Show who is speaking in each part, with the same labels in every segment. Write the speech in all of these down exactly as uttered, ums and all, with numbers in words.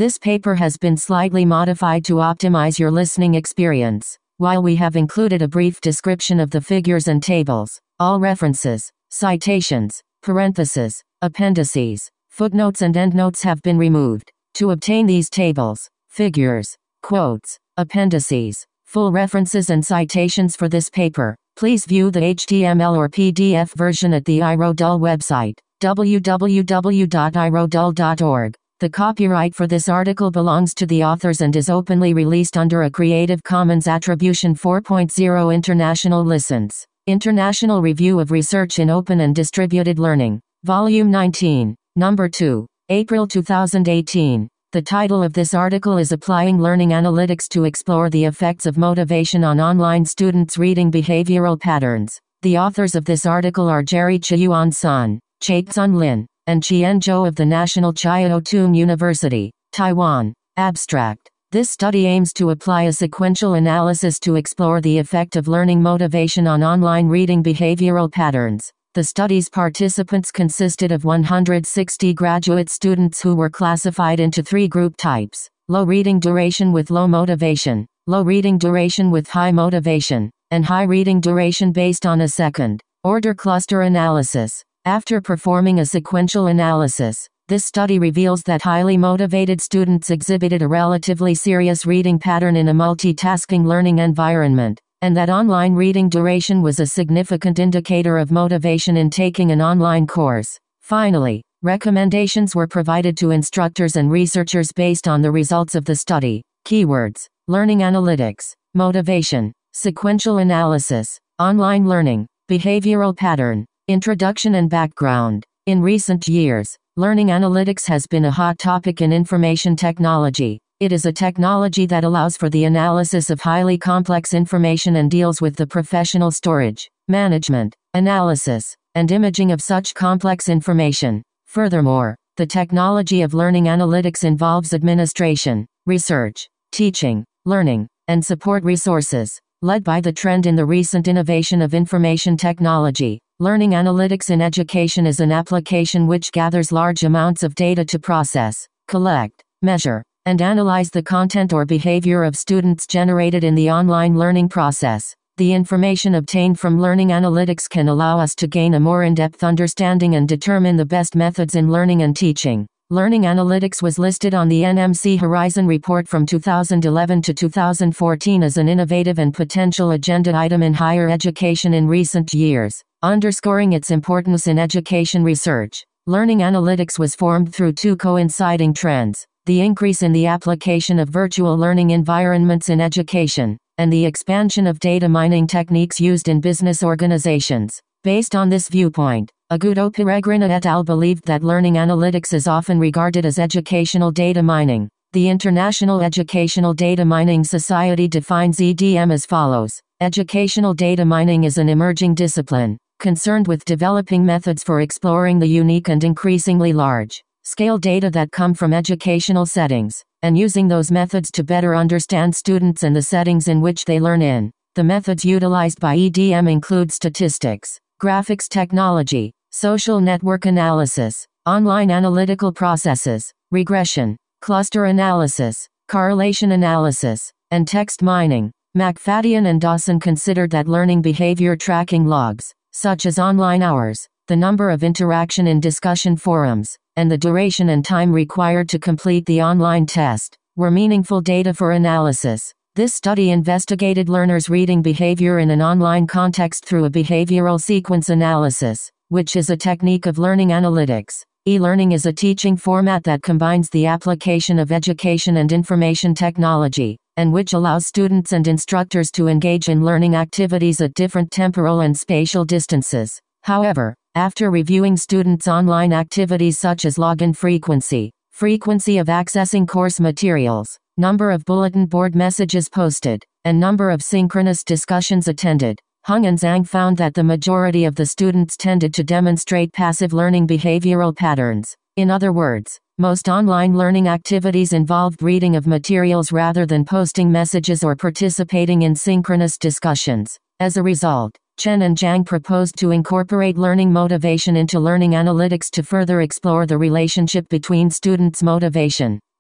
Speaker 1: This paper has been slightly modified to optimize your listening experience. While we have included a brief description of the figures and tables, all references, citations, parentheses, appendices, footnotes and endnotes have been removed. To obtain these tables, figures, quotes, appendices, full references and citations for this paper, please view the H T M L or P D F version at the iRodul website, w w w dot i rodul dot org. The copyright for this article belongs to the authors and is openly released under a Creative Commons Attribution four point oh International License. International Review of Research in Open and Distributed Learning. Volume nineteen, Number two, April two thousand eighteen. The title of this article is Applying Learning Analytics to Explore the Effects of Motivation on Online Students' Reading Behavioral Patterns. The authors of this article are Jerry Chiyuan Sun, Chaitsun Lin, and Chien Zhou of the National Chiao Tung University, Taiwan. Abstract. This study aims to apply a sequential analysis to explore the effect of learning motivation on online reading behavioral patterns. The study's participants consisted of one hundred sixty graduate students who were classified into three group types: low reading duration with low motivation, low reading duration with high motivation, and high reading duration based on a second order cluster analysis. After performing a sequential analysis, this study reveals that highly motivated students exhibited a relatively serious reading pattern in a multitasking learning environment, and that online reading duration was a significant indicator of motivation in taking an online course. Finally, recommendations were provided to instructors and researchers based on the results of the study. Keywords: learning analytics, motivation, sequential analysis, online learning, behavioral pattern. Introduction and background. In recent years, learning analytics has been a hot topic in information technology. It is a technology that allows for the analysis of highly complex information and deals with the professional storage, management, analysis, and imaging of such complex information. Furthermore, the technology of learning analytics involves administration, research, teaching, learning, and support resources. Led by the trend in the recent innovation of information technology, learning analytics in education is an application which gathers large amounts of data to process, collect, measure, and analyze the content or behavior of students generated in the online learning process. The information obtained from learning analytics can allow us to gain a more in-depth understanding and determine the best methods in learning and teaching. Learning analytics was listed on the N M C Horizon Report from two thousand eleven to two thousand fourteen as an innovative and potential agenda item in higher education in recent years, underscoring its importance in education research. Learning analytics was formed through two coinciding trends: the increase in the application of virtual learning environments in education, and the expansion of data mining techniques used in business organizations. Based on this viewpoint, Agudo Peregrina et al. Believed that learning analytics is often regarded as educational data mining. The International Educational Data Mining Society defines E D M as follows: educational data mining is an emerging discipline, concerned with developing methods for exploring the unique and increasingly large-scale data that come from educational settings, and using those methods to better understand students and the settings in which they learn in. The methods utilized by E D M include statistics, graphics technology, social network analysis, online analytical processes, regression, cluster analysis, correlation analysis, and text mining. McFadden and Dawson considered that learning behavior tracking logs, such as online hours, the number of interaction in discussion forums, and the duration and time required to complete the online test, were meaningful data for analysis. This study investigated learners' reading behavior in an online context through a behavioral sequence analysis, which is a technique of learning analytics. E-learning is a teaching format that combines the application of education and information technology, and which allows students and instructors to engage in learning activities at different temporal and spatial distances. However, after reviewing students' online activities such as login frequency, frequency of accessing course materials, number of bulletin board messages posted, and number of synchronous discussions attended, Hung and Zhang found that the majority of the students tended to demonstrate passive learning behavioral patterns. In other words, most online learning activities involved reading of materials rather than posting messages or participating in synchronous discussions. As a result, Chen and Zhang proposed to incorporate learning motivation into learning analytics to further explore the relationship between students' motivation,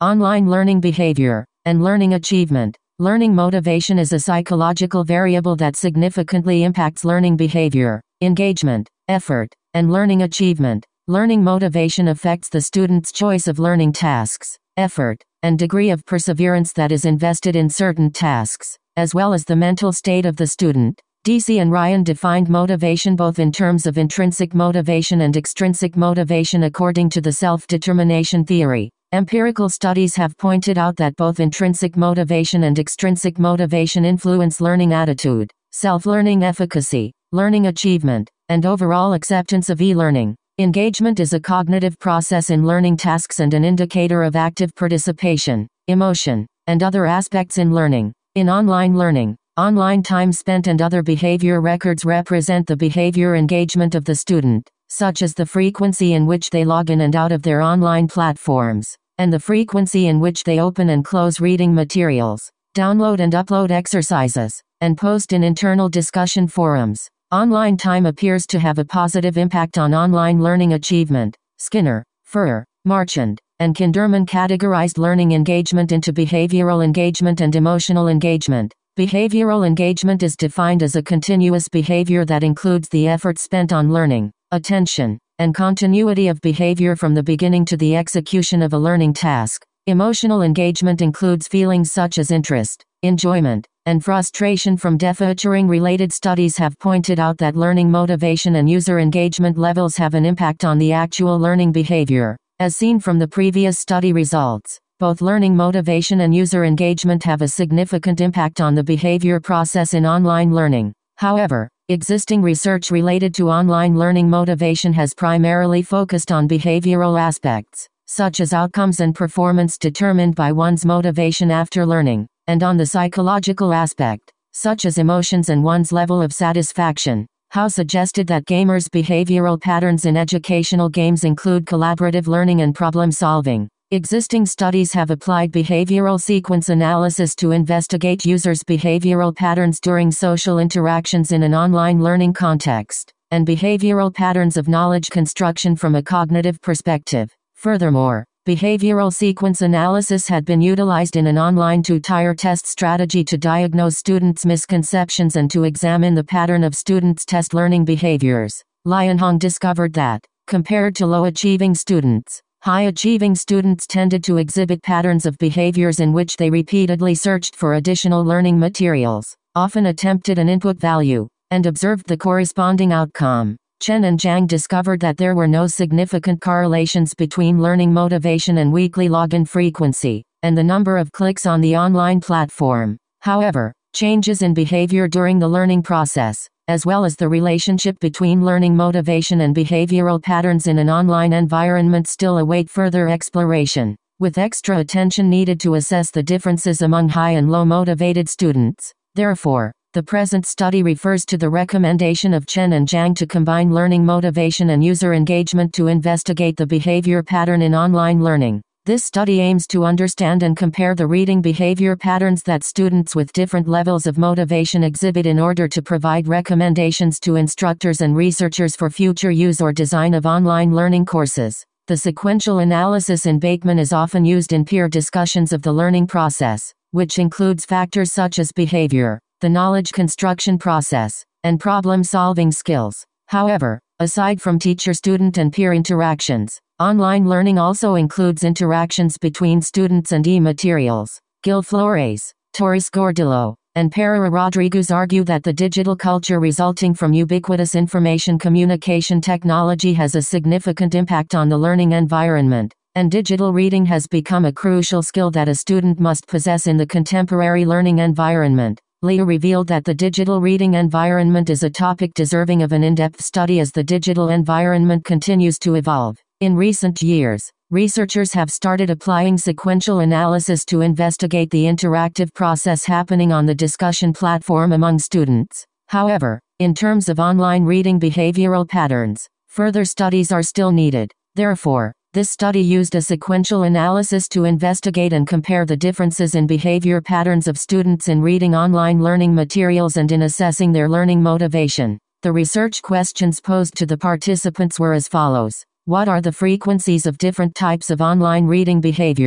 Speaker 1: Online learning behavior and learning achievement. Learning motivation is a psychological variable that significantly impacts learning behavior, engagement, effort, and learning achievement. Learning motivation affects the student's choice of learning tasks, effort, and degree of perseverance that is invested in certain tasks, as well as the mental state of the student. D C and Ryan defined motivation both in terms of intrinsic motivation and extrinsic motivation according to the self-determination theory. Empirical studies have pointed out that both intrinsic motivation and extrinsic motivation influence learning attitude, self-learning efficacy, learning achievement, and overall acceptance of e-learning. Engagement is a cognitive process in learning tasks and an indicator of active participation, emotion, and other aspects in learning. In online learning, online time spent and other behavior records represent the behavior engagement of the student, such as the frequency in which they log in and out of their online platforms, and the frequency in which they open and close reading materials, download and upload exercises, and post in internal discussion forums. Online time appears to have a positive impact on online learning achievement. Skinner, Furrer, Marchand, and Kinderman categorized learning engagement into behavioral engagement and emotional engagement. Behavioral engagement is defined as a continuous behavior that includes the effort spent on learning, attention, and continuity of behavior from the beginning to the execution of a learning task. Emotional engagement includes feelings such as interest, enjoyment, and frustration from deferring. Related studies have pointed out that learning motivation and user engagement levels have an impact on the actual learning behavior. As seen from the previous study results, both learning motivation and user engagement have a significant impact on the behavior process in online learning. However, existing research related to online learning motivation has primarily focused on behavioral aspects, such as outcomes and performance determined by one's motivation after learning, and on the psychological aspect, such as emotions and one's level of satisfaction. Howe suggested that gamers' behavioral patterns in educational games include collaborative learning and problem solving. Existing studies have applied behavioral sequence analysis to investigate users' behavioral patterns during social interactions in an online learning context, and behavioral patterns of knowledge construction from a cognitive perspective. Furthermore, behavioral sequence analysis had been utilized in an online two-tier test strategy to diagnose students' misconceptions and to examine the pattern of students' test learning behaviors. Lionhong discovered that, compared to low-achieving students, high-achieving students tended to exhibit patterns of behaviors in which they repeatedly searched for additional learning materials, often attempted an input value, and observed the corresponding outcome. Chen and Zhang discovered that there were no significant correlations between learning motivation and weekly login frequency, and the number of clicks on the online platform. However, changes in behavior during the learning process, as well as the relationship between learning motivation and behavioral patterns in an online environment, still await further exploration, with extra attention needed to assess the differences among high and low motivated students. Therefore, the present study refers to the recommendation of Chen and Zhang to combine learning motivation and user engagement to investigate the behavior pattern in online learning. This study aims to understand and compare the reading behavior patterns that students with different levels of motivation exhibit in order to provide recommendations to instructors and researchers for future use or design of online learning courses. The sequential analysis in Bateman is often used in peer discussions of the learning process, which includes factors such as behavior, the knowledge construction process, and problem-solving skills. However, aside from teacher-student and peer interactions, online learning also includes interactions between students and e-materials. Gil Flores, Torres Gordillo, and Pereira Rodriguez argue that the digital culture resulting from ubiquitous information communication technology has a significant impact on the learning environment, and digital reading has become a crucial skill that a student must possess in the contemporary learning environment. Liu revealed that the digital reading environment is a topic deserving of an in-depth study as the digital environment continues to evolve. In recent years, researchers have started applying sequential analysis to investigate the interactive process happening on the discussion platform among students. However, in terms of online reading behavioral patterns, further studies are still needed. Therefore, this study used a sequential analysis to investigate and compare the differences in behavior patterns of students in reading online learning materials and in assessing their learning motivation. The research questions posed to the participants were as follows. What are the frequencies of different types of online reading behavior?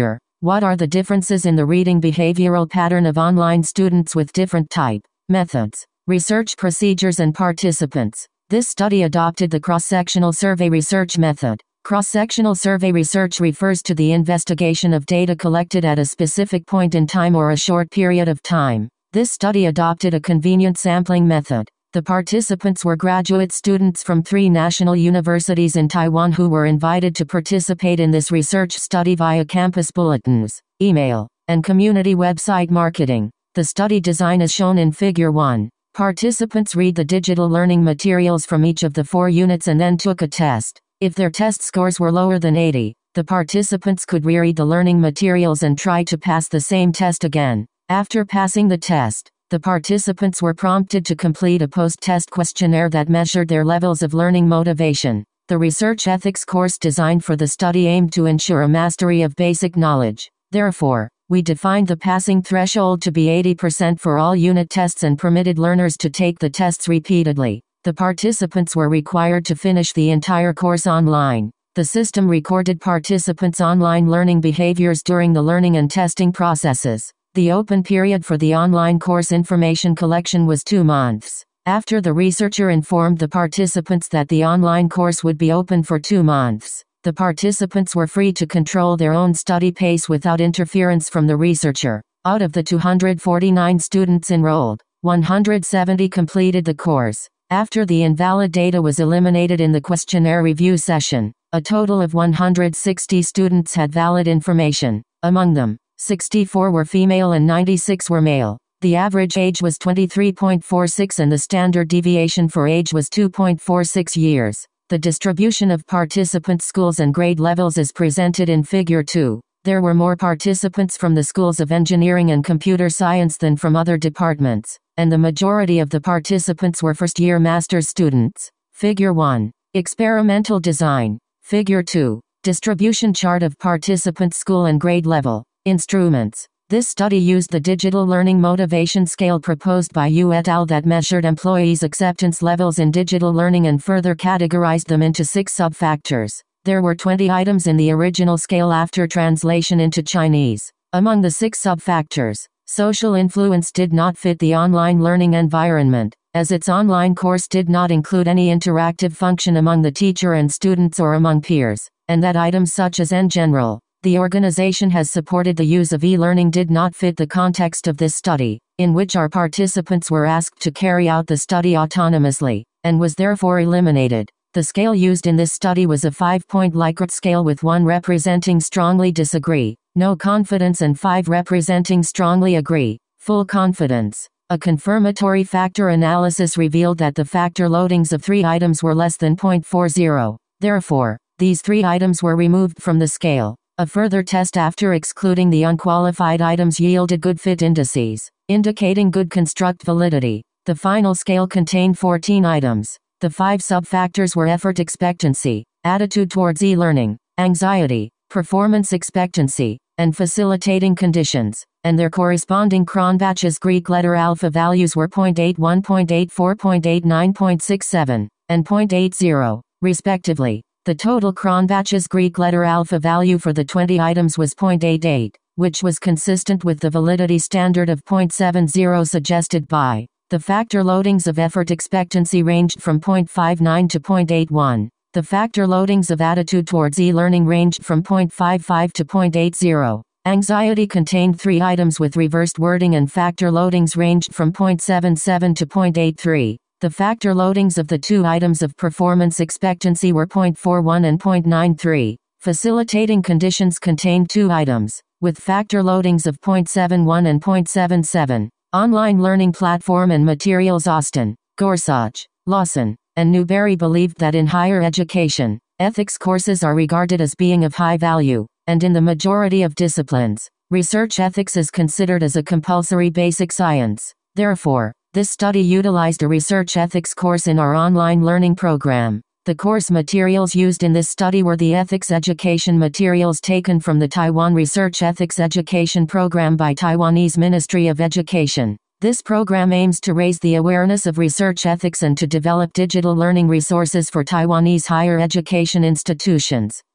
Speaker 1: What are the differences in the reading behavioral pattern of online students with different type methods, research procedures and participants? This study adopted the cross-sectional survey research method. Cross-sectional survey research refers to the investigation of data collected at a specific point in time or a short period of time. This study adopted a convenient sampling method. The participants were graduate students from three national universities in Taiwan who were invited to participate in this research study via campus bulletins, email, and community website marketing. The study design is shown in Figure one. Participants read the digital learning materials from each of the four units and then took a test. If their test scores were lower than eighty, the participants could reread the learning materials and try to pass the same test again. After passing the test, the participants were prompted to complete a post-test questionnaire that measured their levels of learning motivation. The research ethics course designed for the study aimed to ensure a mastery of basic knowledge. Therefore, we defined the passing threshold to be eighty percent for all unit tests and permitted learners to take the tests repeatedly. The participants were required to finish the entire course online. The system recorded participants' online learning behaviors during the learning and testing processes. The open period for the online course information collection was two months. After the researcher informed the participants that the online course would be open for two months, the participants were free to control their own study pace without interference from the researcher. Out of the two hundred forty-nine students enrolled, one hundred seventy completed the course. After the invalid data was eliminated in the questionnaire review session, a total of one hundred sixty students had valid information. Among them, sixty-four were female and ninety-six were male. The average age was twenty-three point four six and the standard deviation for age was two point four six years. The distribution of participants' schools and grade levels is presented in Figure two. There were more participants from the schools of engineering and computer science than from other departments, and the majority of the participants were first-year master's students. Figure one. Experimental design. Figure two. Distribution chart of participants' school and grade level. Instruments. This study used the digital learning motivation scale proposed by Yu et al. That measured employees' acceptance levels in digital learning and further categorized them into six sub-factors. There were twenty items in the original scale after translation into Chinese. Among the six sub-factors, social influence did not fit the online learning environment, as its online course did not include any interactive function among the teacher and students or among peers, and that items such as en general, the organization has supported the use of e-learning did not fit the context of this study, in which our participants were asked to carry out the study autonomously, and was therefore eliminated. The scale used in this study was a five-point Likert scale with one representing strongly disagree, no confidence and five representing strongly agree, full confidence. A confirmatory factor analysis revealed that the factor loadings of three items were less than zero point four zero. Therefore, these three items were removed from the scale. A further test after excluding the unqualified items yielded good fit indices, indicating good construct validity. The final scale contained fourteen items. The five sub-factors were effort expectancy, attitude towards e-learning, anxiety, performance expectancy, and facilitating conditions, and their corresponding Cronbach's Greek letter alpha values were zero point eight one, zero point eight four, zero point eight nine, zero point six seven, and zero point eight zero, respectively. The total Cronbach's Greek letter alpha value for the twenty items was zero point eight eight, which was consistent with the validity standard of zero point seven zero suggested by. The factor loadings of effort expectancy ranged from zero point five nine to zero point eight one. The factor loadings of attitude towards e-learning ranged from zero point five five to zero point eight zero. Anxiety contained three items with reversed wording and factor loadings ranged from zero point seven seven to zero point eight three. The factor loadings of the two items of performance expectancy were zero point four one and zero point nine three. Facilitating conditions contained two items, with factor loadings of zero point seven one and zero point seven seven. Online learning platform and materials. Austin, Gorsuch, Lawson, and Newberry believed that in higher education, ethics courses are regarded as being of high value, and in the majority of disciplines, research ethics is considered as a compulsory basic science. Therefore, this study utilized a research ethics course in our online learning program. The course materials used in this study were the ethics education materials taken from the Taiwan Research Ethics Education Program by Taiwanese Ministry of Education. This program aims to raise the awareness of research ethics and to develop digital learning resources for Taiwanese higher education institutions.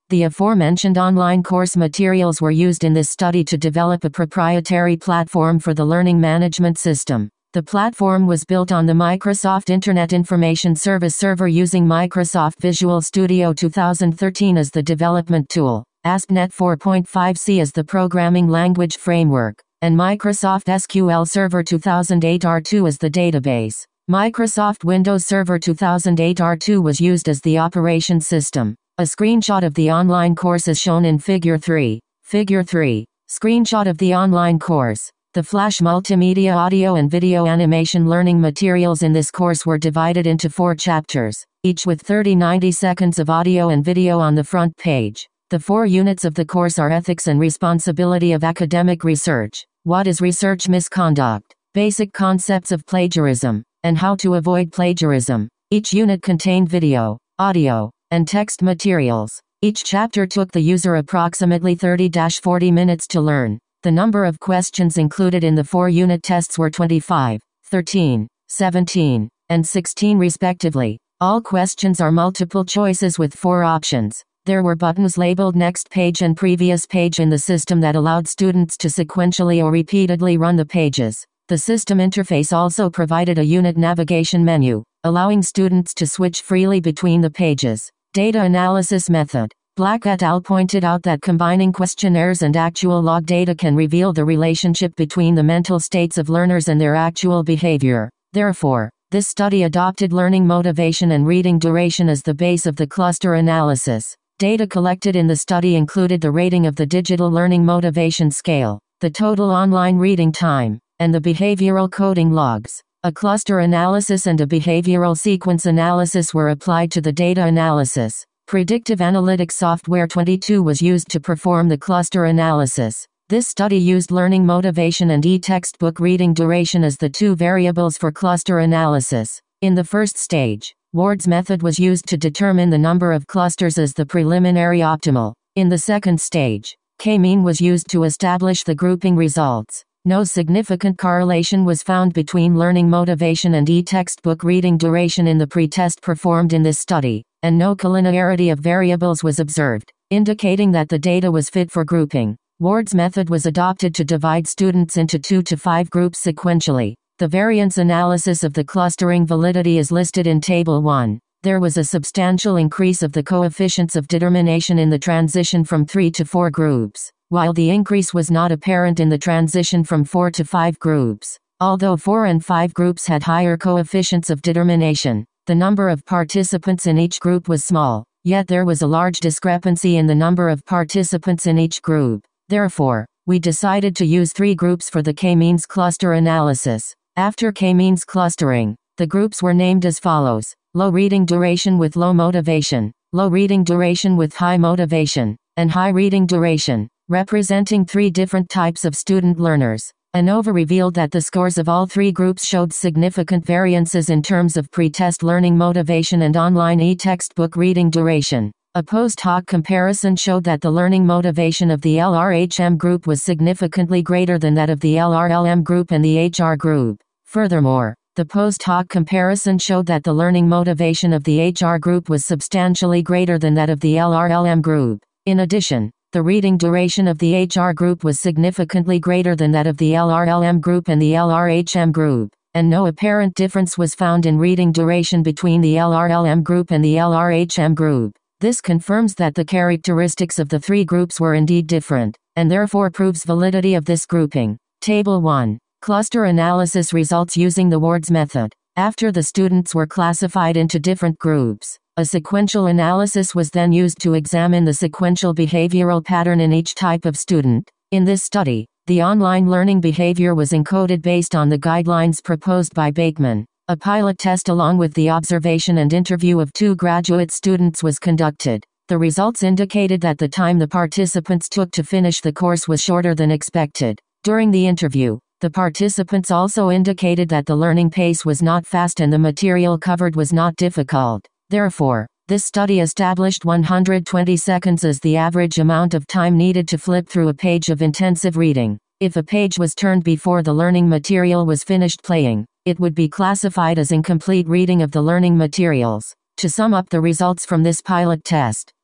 Speaker 1: The aforementioned online course materials were used in this study to develop a proprietary platform for the learning management system. The platform was built on the Microsoft Internet Information Service server using Microsoft Visual Studio two thousand thirteen as the development tool, ASP.NET four point five C as the programming language framework, and Microsoft S Q L Server two thousand eight R two as the database. Microsoft Windows Server two thousand eight R two was used as the operation system. A screenshot of the online course is shown in Figure three. Figure three. Screenshot of the online course. The Flash multimedia audio and video animation learning materials in this course were divided into four chapters, each with thirty to ninety seconds of audio and video on the front page. The four units of the course are Ethics and Responsibility of Academic Research, What is Research Misconduct, Basic Concepts of Plagiarism, and How to Avoid Plagiarism. Each unit contained video, audio, and text materials. Each chapter took the user approximately thirty to forty minutes to learn. The number of questions included in the four unit tests were twenty-five, thirteen, seventeen, and sixteen respectively. All questions are multiple choices with four options. There were buttons labeled Next Page and Previous Page in the system that allowed students to sequentially or repeatedly run the pages. The system interface also provided a unit navigation menu, allowing students to switch freely between the pages. Data analysis method. Black et al. Pointed out that combining questionnaires and actual log data can reveal the relationship between the mental states of learners and their actual behavior. Therefore, this study adopted learning motivation and reading duration as the base of the cluster analysis. Data collected in the study included the rating of the digital learning motivation scale, the total online reading time, and the behavioral coding logs. A cluster analysis and a behavioral sequence analysis were applied to the data analysis. Predictive analytics software twenty-two was used to perform the cluster analysis. This study used learning motivation and e-textbook reading duration as the two variables for cluster analysis. In the first stage, Ward's method was used to determine the number of clusters as the preliminary optimal. In the second stage, K-mean was used to establish the grouping results. No significant correlation was found between learning motivation and e-textbook reading duration in the pretest performed in this study, and no collinearity of variables was observed, indicating that the data was fit for grouping. Ward's method was adopted to divide students into two to five groups sequentially. The variance analysis of the clustering validity is listed in Table one. There was a substantial increase of the coefficients of determination in the transition from three to four groups, while the increase was not apparent in the transition from four to five groups. Although four and five groups had higher coefficients of determination, the number of participants in each group was small, yet there was a large discrepancy in the number of participants in each group. Therefore, we decided to use three groups for the K-means cluster analysis. After K-means clustering, the groups were named as follows: low reading duration with low motivation, low reading duration with high motivation, and high reading duration, representing three different types of student learners. ANOVA revealed that the scores of all three groups showed significant variances in terms of pretest learning motivation and online e-textbook reading duration. A post-hoc comparison showed that the learning motivation of the L R H M group was significantly greater than that of the L R L M group and the H R group. Furthermore, the post-hoc comparison showed that the learning motivation of the H R group was substantially greater than that of the L R L M group. In addition, the reading duration of the H R group was significantly greater than that of the L R L M group and the L R H M group, and no apparent difference was found in reading duration between the L R L M group and the L R H M group. This confirms that the characteristics of the three groups were indeed different, and therefore proves validity of this grouping. Table one. Cluster analysis results using the Ward's method. After the students were classified into different groups, a sequential analysis was then used to examine the sequential behavioral pattern in each type of student. In this study, the online learning behavior was encoded based on the guidelines proposed by Bakeman. A pilot test along with the observation and interview of two graduate students was conducted. The results indicated that the time the participants took to finish the course was shorter than expected. During the interview, the participants also indicated that the learning pace was not fast and the material covered was not difficult. Therefore, this study established one hundred twenty seconds as the average amount of time needed to flip through a page of intensive reading. If a page was turned before the learning material was finished playing, it would be classified as incomplete reading of the learning materials. To sum up the results from this pilot test,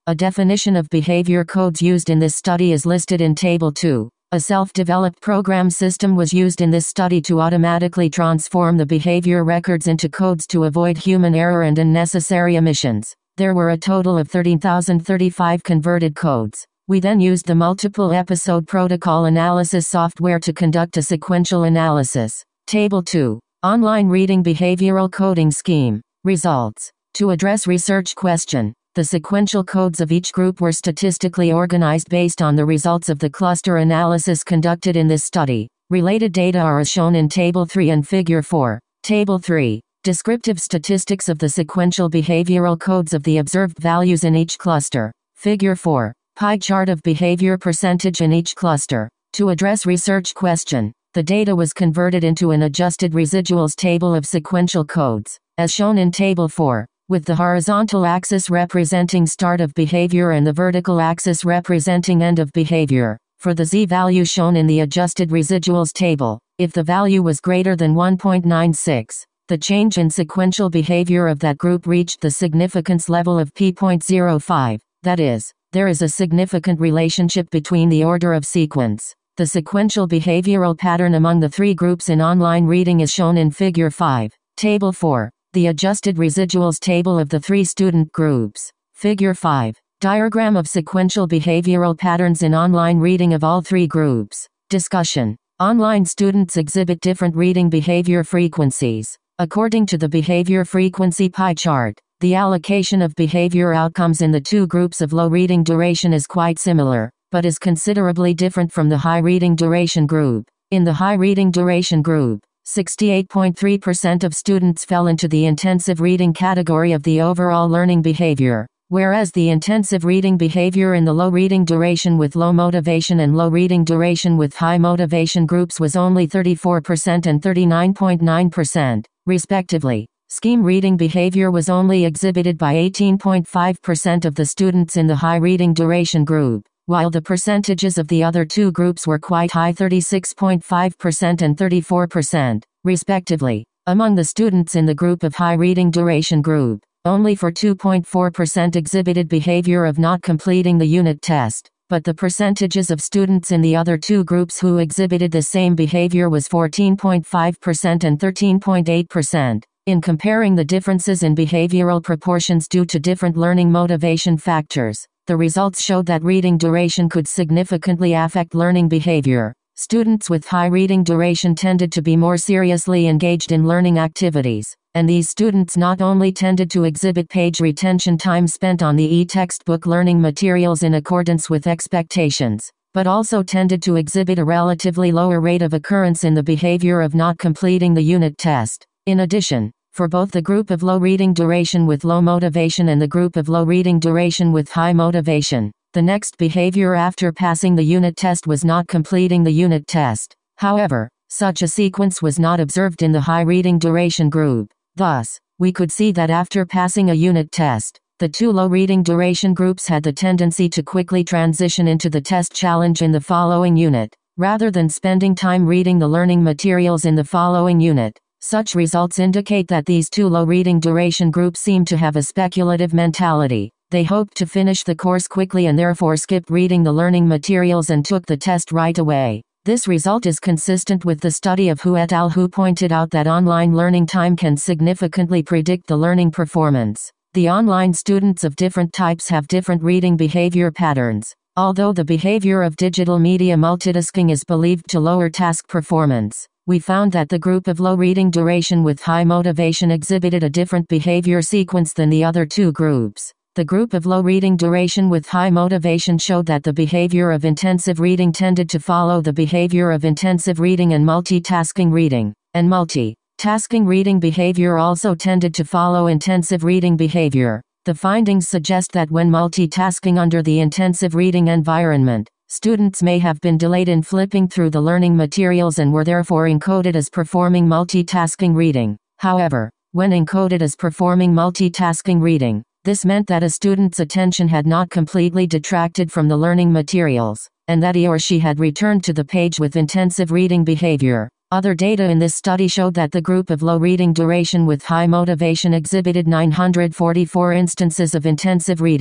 Speaker 1: A definition of behavior codes used in this study is listed in Table two. A self-developed program system was used in this study to automatically transform the behavior records into codes to avoid human error and unnecessary omissions. There were a total of thirteen thousand thirty-five converted codes. We then used the multiple episode protocol analysis software to conduct a sequential analysis. Table two. Online reading behavioral coding scheme. Results. To address research question, the sequential codes of each group were statistically organized based on the results of the cluster analysis conducted in this study. Related data are as shown in Table three and Figure four. Table three. Descriptive statistics of the sequential behavioral codes of the observed values in each cluster. Figure four. Pie chart of behavior percentage in each cluster. To address research question, the data was converted into an adjusted residuals table of sequential codes, as shown in Table four. With the horizontal axis representing start of behavior and the vertical axis representing end of behavior. For the z-value shown in the adjusted residuals table, if the value was greater than one point nine six, the change in sequential behavior of that group reached the significance level of p zero point zero five, that is, there is a significant relationship between the order of sequence. The sequential behavioral pattern among the three groups in online reading is shown in Figure five. Table four. The adjusted residuals table of the three student groups. Figure five. Diagram of sequential behavioral patterns in online reading of all three groups. Discussion. Online students exhibit different reading behavior frequencies. According to the behavior frequency pie chart, the allocation of behavior outcomes in the two groups of low reading duration is quite similar, but is considerably different from the high reading duration group. In the high reading duration group, sixty-eight point three percent of students fell into the intensive reading category of the overall learning behavior, whereas the intensive reading behavior in the low reading duration with low motivation and low reading duration with high motivation groups was only thirty-four percent and thirty-nine point nine percent, respectively. Scheme reading behavior was only exhibited by eighteen point five percent of the students in the high reading duration group, while the percentages of the other two groups were quite high, thirty-six point five percent and thirty-four percent, respectively. Among the students in the group of high reading duration group, only for two point four percent exhibited behavior of not completing the unit test, but the percentages of students in the other two groups who exhibited the same behavior was fourteen point five percent and thirteen point eight percent. In comparing the differences in behavioral proportions due to different learning motivation factors, the results showed that reading duration could significantly affect learning behavior. Students with high reading duration tended to be more seriously engaged in learning activities, and these students not only tended to exhibit page retention time spent on the e-textbook learning materials in accordance with expectations, but also tended to exhibit a relatively lower rate of occurrence in the behavior of not completing the unit test. In addition, for both the group of low reading duration with low motivation and the group of low reading duration with high motivation, the next behavior after passing the unit test was not completing the unit test. However, such a sequence was not observed in the high reading duration group. Thus, we could see that after passing a unit test, the two low reading duration groups had the tendency to quickly transition into the test challenge in the following unit, rather than spending time reading the learning materials in the following unit. Such results indicate that these two low reading duration groups seem to have a speculative mentality. They hoped to finish the course quickly and therefore skipped reading the learning materials and took the test right away. This result is consistent with the study of Hu et al., who pointed out that online learning time can significantly predict the learning performance. The online students of different types have different reading behavior patterns. Although the behavior of digital media multitasking is believed to lower task performance, we found that the group of low reading duration with high motivation exhibited a different behavior sequence than the other two groups. The group of low reading duration with high motivation showed that the behavior of intensive reading tended to follow the behavior of intensive reading and multitasking reading, and multi-tasking reading behavior also tended to follow intensive reading behavior. The findings suggest that when multitasking under the intensive reading environment, students may have been delayed in flipping through the learning materials and were therefore encoded as performing multitasking reading. However, when encoded as performing multitasking reading, this meant that a student's attention had not completely detracted from the learning materials, and that he or she had returned to the page with intensive reading behavior. Other data in this study showed that the group of low reading duration with high motivation exhibited nine hundred forty-four instances of intensive reading,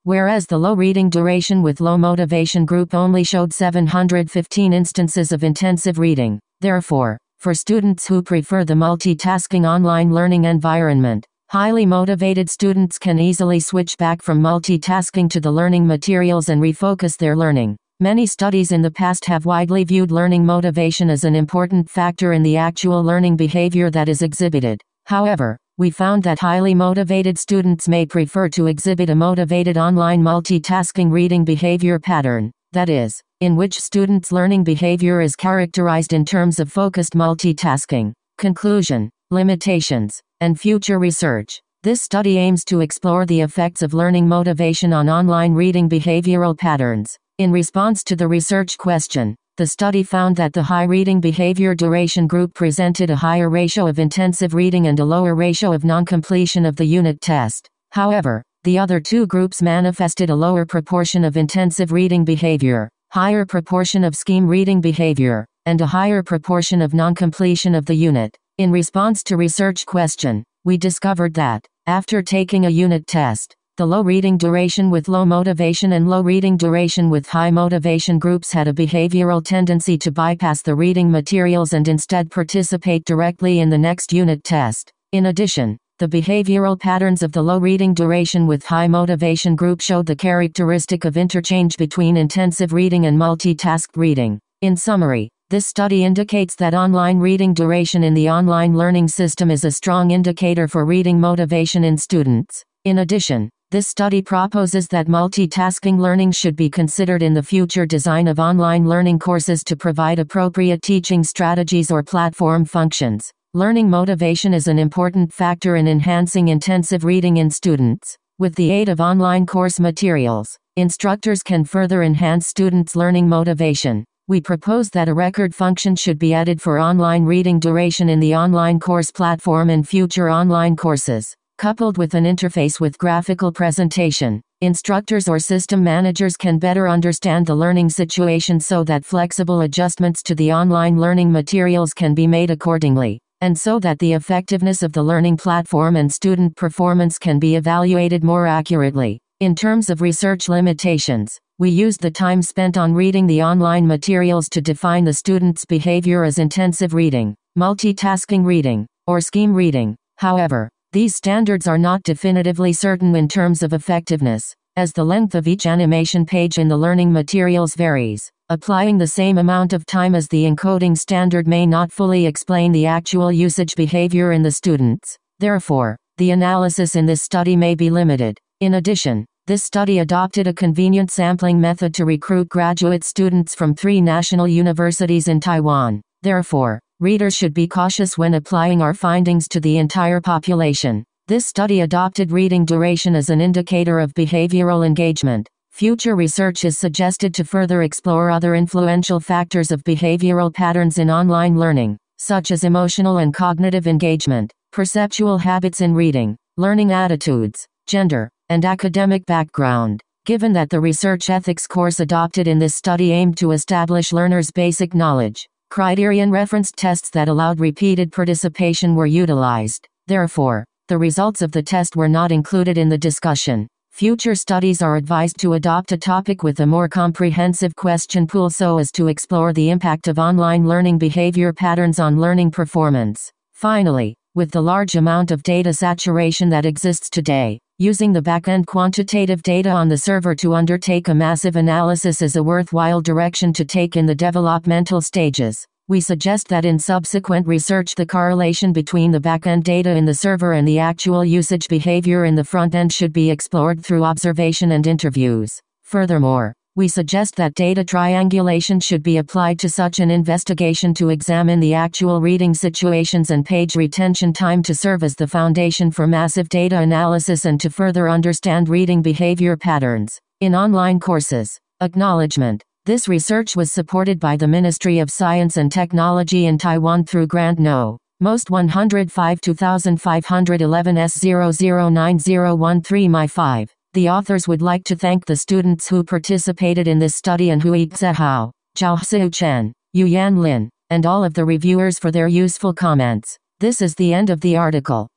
Speaker 1: whereas the low reading duration with low motivation group only showed seven hundred fifteen instances of intensive reading. Therefore, for students who prefer the multitasking online learning environment, highly motivated students can easily switch back from multitasking to the learning materials and refocus their learning. Many studies in the past have widely viewed learning motivation as an important factor in the actual learning behavior that is exhibited. However, we found that highly motivated students may prefer to exhibit a motivated online multitasking reading behavior pattern, that is, in which students' learning behavior is characterized in terms of focused multitasking. Conclusion, limitations, and future research. This study aims to explore the effects of learning motivation on online reading behavioral patterns. In response to the research question, the study found that the high reading behavior duration group presented a higher ratio of intensive reading and a lower ratio of non-completion of the unit test. However, the other two groups manifested a lower proportion of intensive reading behavior, higher proportion of scheme reading behavior, and a higher proportion of non-completion of the unit. In response to research question, we discovered that, after taking a unit test, the low reading duration with low motivation and low reading duration with high motivation groups had a behavioral tendency to bypass the reading materials and instead participate directly in the next unit test. In addition, the behavioral patterns of the low reading duration with high motivation group showed the characteristic of interchange between intensive reading and multitasked reading. In summary, this study indicates that online reading duration in the online learning system is a strong indicator for reading motivation in students. In addition, this study proposes that multitasking learning should be considered in the future design of online learning courses to provide appropriate teaching strategies or platform functions. Learning motivation is an important factor in enhancing intensive reading in students. With the aid of online course materials, instructors can further enhance students' learning motivation. We propose that a record function should be added for online reading duration in the online course platform in future online courses. Coupled with an interface with graphical presentation, instructors or system managers can better understand the learning situation so that flexible adjustments to the online learning materials can be made accordingly, and so that the effectiveness of the learning platform and student performance can be evaluated more accurately. In terms of research limitations, we used the time spent on reading the online materials to define the student's behavior as intensive reading, multitasking reading, or scheme reading. However, these standards are not definitively certain in terms of effectiveness, as the length of each animation page in the learning materials varies. Applying the same amount of time as the encoding standard may not fully explain the actual usage behavior in the students. Therefore, the analysis in this study may be limited. In addition, this study adopted a convenient sampling method to recruit graduate students from three national universities in Taiwan. Therefore, readers should be cautious when applying our findings to the entire population. This study adopted reading duration as an indicator of behavioral engagement. Future research is suggested to further explore other influential factors of behavioral patterns in online learning, such as emotional and cognitive engagement, perceptual habits in reading, learning attitudes, gender, and academic background. Given that the research ethics course adopted in this study aimed to establish learners' basic knowledge, criterion referenced tests that allowed repeated participation were utilized. Therefore, the results of the test were not included in the discussion. Future studies are advised to adopt a topic with a more comprehensive question pool so as to explore the impact of online learning behavior patterns on learning performance. Finally, with the large amount of data saturation that exists today, using the back-end quantitative data on the server to undertake a massive analysis is a worthwhile direction to take in the developmental stages. We suggest that in subsequent research the correlation between the back-end data in the server and the actual usage behavior in the front-end should be explored through observation and interviews. Furthermore, we suggest that data triangulation should be applied to such an investigation to examine the actual reading situations and page retention time to serve as the foundation for massive data analysis and to further understand reading behavior patterns in online courses. Acknowledgement. This research was supported by the Ministry of Science and Technology in Taiwan through Grant No. Most one hundred five two five one one S zero zero nine zero one three M I five. The authors would like to thank the students who participated in this study and Hui Zhao, Zhao Chen, Yuyan Lin, and all of the reviewers for their useful comments. This is the end of the article.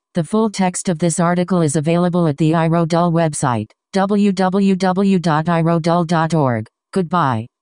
Speaker 1: The full text of this article is available at the iRodul website, w w w dot i rodul dot org. Goodbye.